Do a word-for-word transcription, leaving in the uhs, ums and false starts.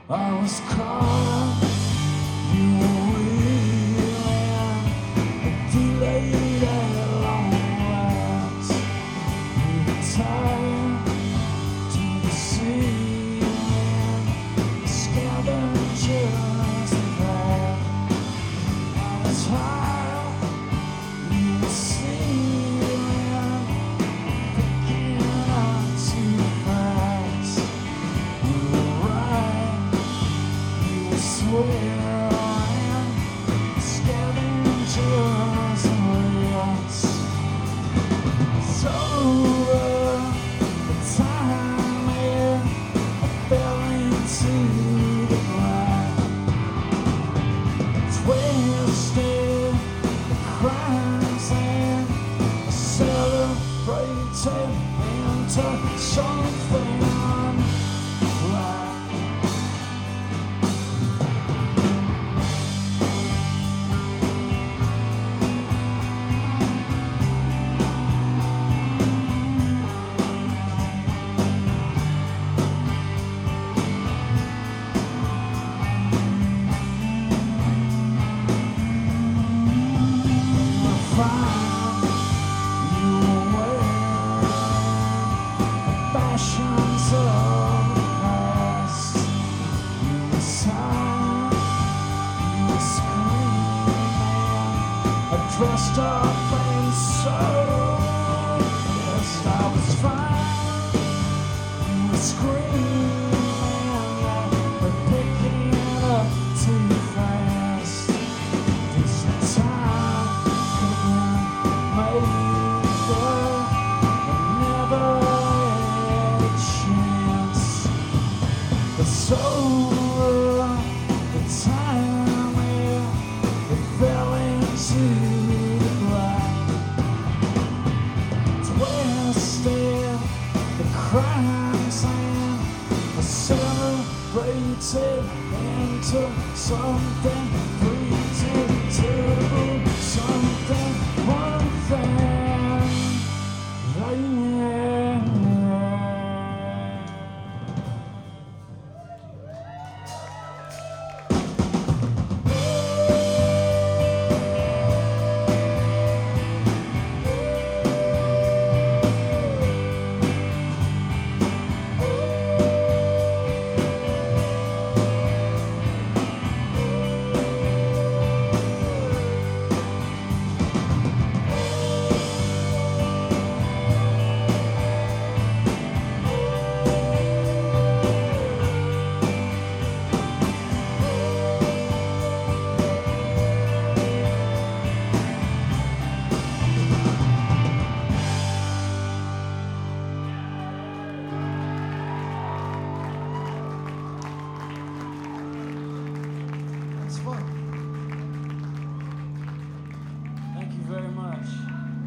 I was caught, you were reeling, delayed at long last. You were tied to the ceiling, scavengers of that. I was high, you were sealing, picking up too fast. You were right, you were swearing, scavengers of rats. It's over the time here, I fell into the black. Twisted the crimes and I celebrated into something black. Found you were fashions of the past. You were silent, you were screaming, I dressed up and so yes, I was fine. You were screaming, but picking it up too fast. This time it's over the time where it fell into the black. Twisted the crimes and I celebrated into something pretty something one thing. It's fun. Thank you very much.